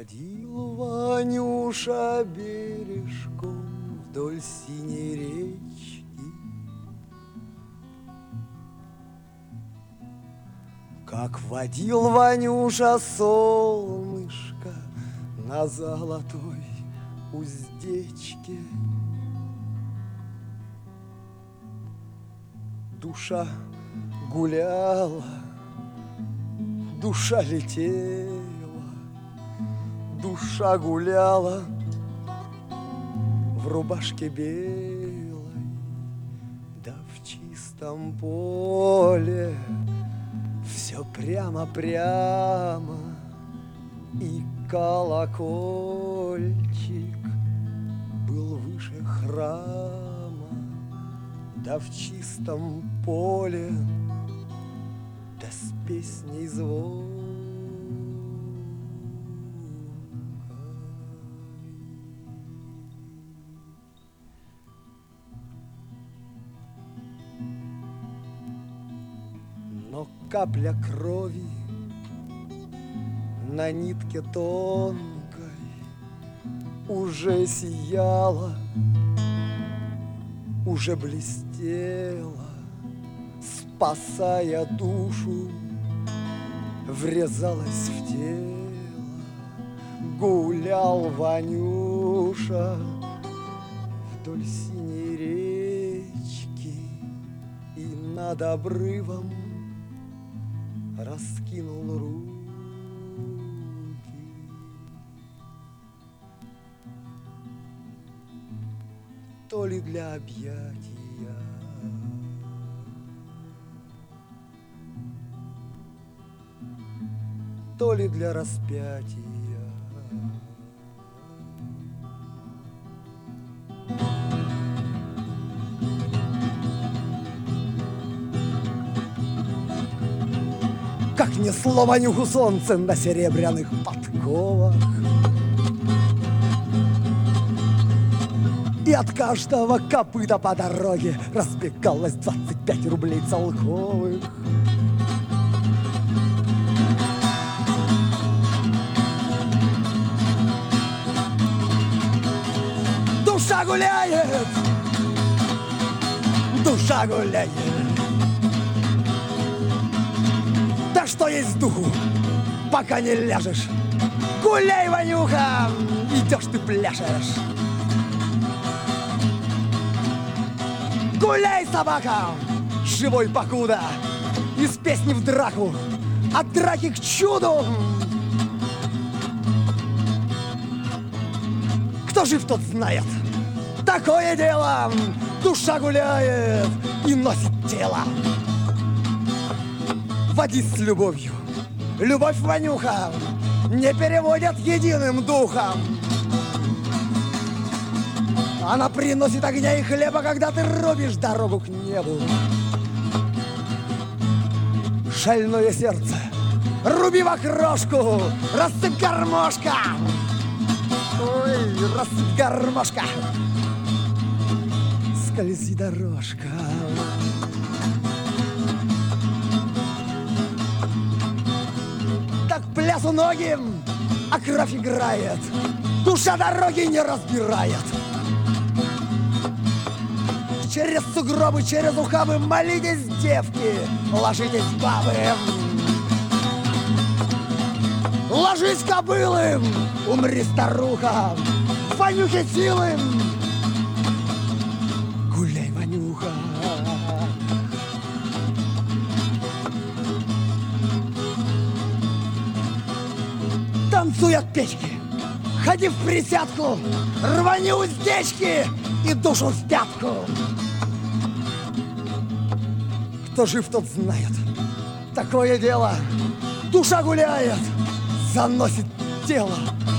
ходил Ванюша бережком вдоль синей речки, как водил Ванюша солнышко на золотой уздечке. Душа гуляла, душа летела, душа гуляла в рубашке белой, да в чистом поле все прямо-прямо, и колокольчик был выше храма, да в чистом поле, да с песней звонкой. Но капля крови на нитке тонкой уже сияла, уже блестела, спасая душу, врезалась в тело. Гулял Ванюша вдоль синей речки и над обрывом раскинул руки. То ли для объятия, то ли для распятия. Как несло Ванюху солнце на серебряных подковах, и от каждого копыта по дороге разбегалось 25 рублей целковых. Душа гуляет, душа гуляет. Да что есть духу, пока не ляжешь. Гуляй, Ванюха, идешь ты пляшешь. Гуляй, собака, живой покуда, из песни в драку, от драки к чуду. Кто жив, тот знает. Такое дело, душа гуляет и носит тело. Водись с любовью, любовь, Ванюха, не переводят единым духом. Она приносит огня и хлеба, когда ты рубишь дорогу к небу. Шальное сердце, руби в окрошку, рассыпь гармошка. Ой, рассыпь гармошка. Скользи дорожка. Так плясу ноги, а кровь играет. Душа дороги не разбирает. Через сугробы, через ухабы молитесь, девки, ложитесь, бабы. Ложись, кобылы, умри, старуха, Ванюхе силы. Гуляй, Ванюха. Танцуй от печки, ходи в присядку, рвани уздечки и душу в пятку. Кто жив, тот знает. Такое дело, душа гуляет, заносит тело.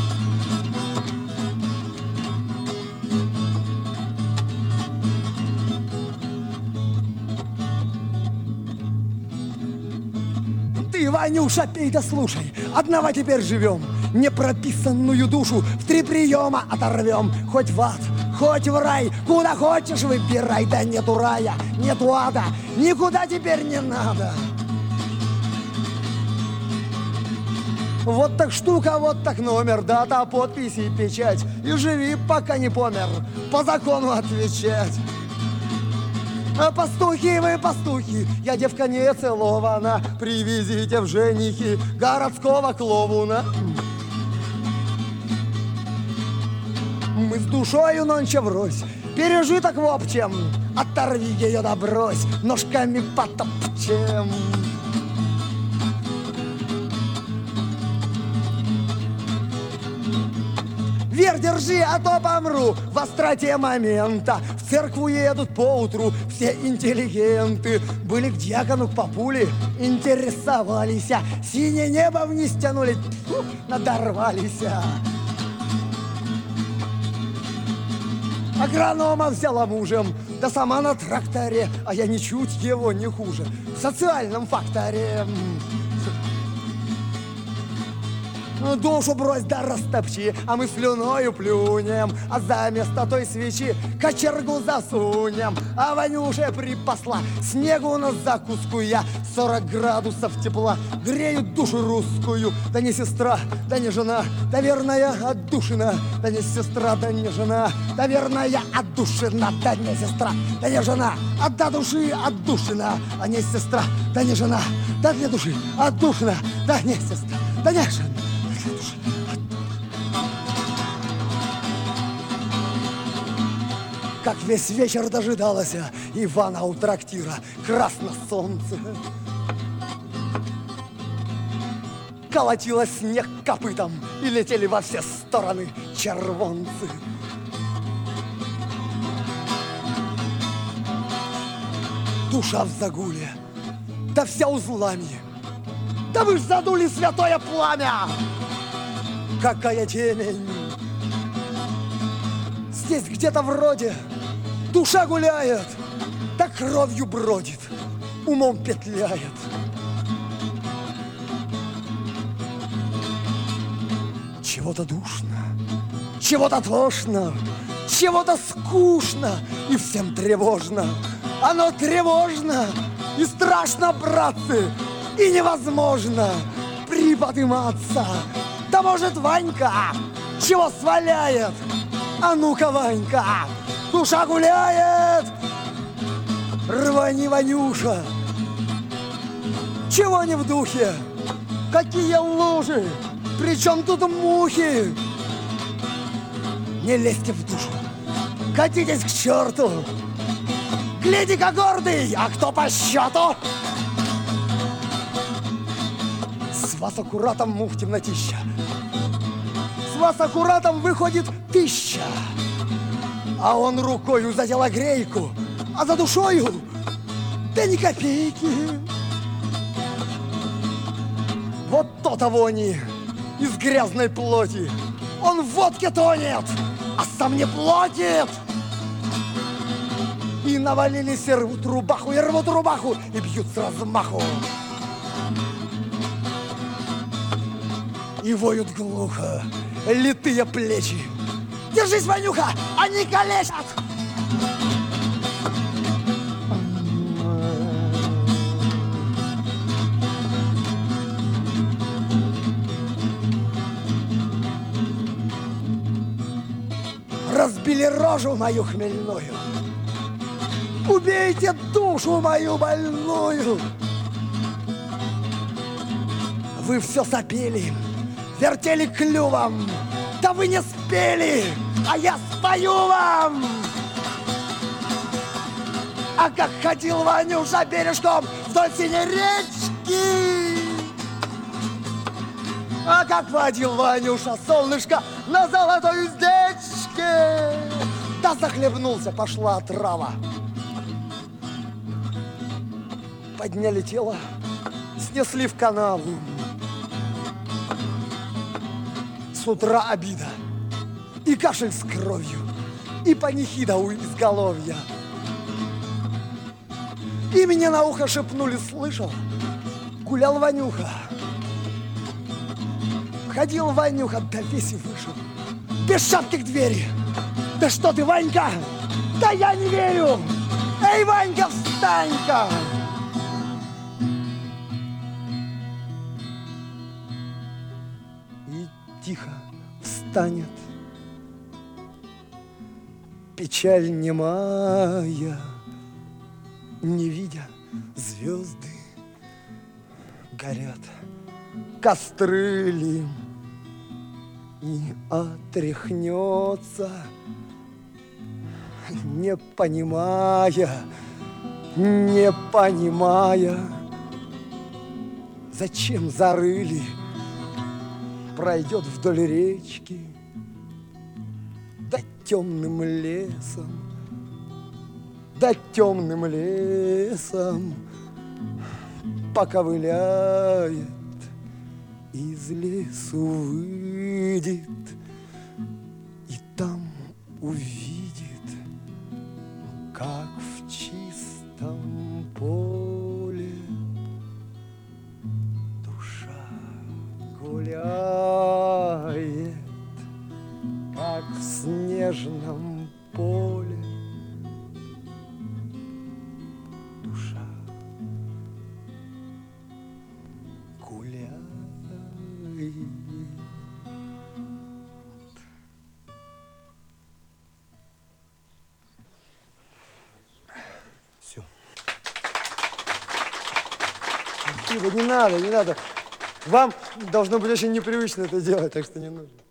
Ты, Ванюша, пей да слушай, одного теперь живем. Непрописанную душу в 3 приема оторвем. Хоть в ад, хоть в рай, куда хочешь выбирай. Да нету рая, нету ада, никуда теперь не надо. Вот так штука, вот так номер, дата, подпись и печать. И живи, пока не помер, по закону отвечать. Пастухи вы, пастухи, я девка не целована, привезите в женихи городского клоуна. Мы с душою нонче врозь, пережиток в общем, оторви ее да брось, ножками потопчем. Вер, держи, а то помру в остроте момента. В церкву едут поутру все интеллигенты. Были к дьякону, к папуле, интересовались. Синее небо вниз тянули, тьфу, надорвались. Агронома взяла мужем, да сама на тракторе. А я ничуть его не хуже в социальном факторе. Душу брось да растопчи, а мы слюною плюнем, а за место той свечи кочергу засунем. А Ванюша припасла снегу на закуску я, 40 градусов тепла греют душу русскую. Да не сестра, да не жена, да верная отдушина. Да не сестра, да не жена, да верная отдушина. Да не сестра, да не жена, а до души отдушина. А не сестра, да не жена, да для души отдушина. Да не сестра, да не жена. Как весь вечер дожидалась Ивана у трактира, красно солнце. Колотило снег копытом и летели во все стороны червонцы. Душа в загуле, да вся узлами. Да вы ж задули святое пламя! Какая темень! Здесь где-то вроде душа гуляет, да кровью бродит, умом петляет. Чего-то душно, чего-то тошно, чего-то скучно и всем тревожно. Оно тревожно и страшно, братцы, и невозможно приподниматься. Да может Ванька чего сваляет? А ну-ка, Ванька, душа гуляет! Рвани, Ванюша! Чего не в духе? Какие лужи? Причем тут мухи? Не лезьте в душу, катитесь к черту! Гляди-ка, гордый, а кто по счету? С вас аккуратом мух темнотища. С вас аккуратом выходит 1000. А он рукою за телогрейку, а за душою да ни копейки. Вот то-то вони из грязной плоти. Он в водке тонет, а сам не платит. И навалились, и рвут рубаху, и бьют с размаху. И воют глухо литые плечи. Держись, Ванюха, они калечат! Разбили рожу мою хмельную. Убейте душу мою больную. Вы все сопели, вертели клювом. Да вы не спели, а я спою вам. А как ходил Ванюша бережком вдоль синей речки, а как водил Ванюша солнышко на золотой уздечке, да захлебнулся, пошла отрава. Подняли тело, снесли в канаву. С утра обида, и кашель с кровью, и панихида у изголовья. И мне на ухо шепнули, слышал, гулял Ванюха. Ходил Ванюха, да весь и вышел, без шапки к двери. Да что ты, Ванька? Да я не верю! Эй, Ванька, встань-ка! станет печаль немая, не видя звезды горят костры ли, и отряхнется, не понимая, зачем зарыли, пройдет вдоль речки, да темным лесом поковыляет, из лесу выйдет, и там увидит, как в чистом поле душа гуляет, как в снежном поле душа гуляет. Все. Не надо. Вам должно быть очень непривычно это делать, так что не нужно.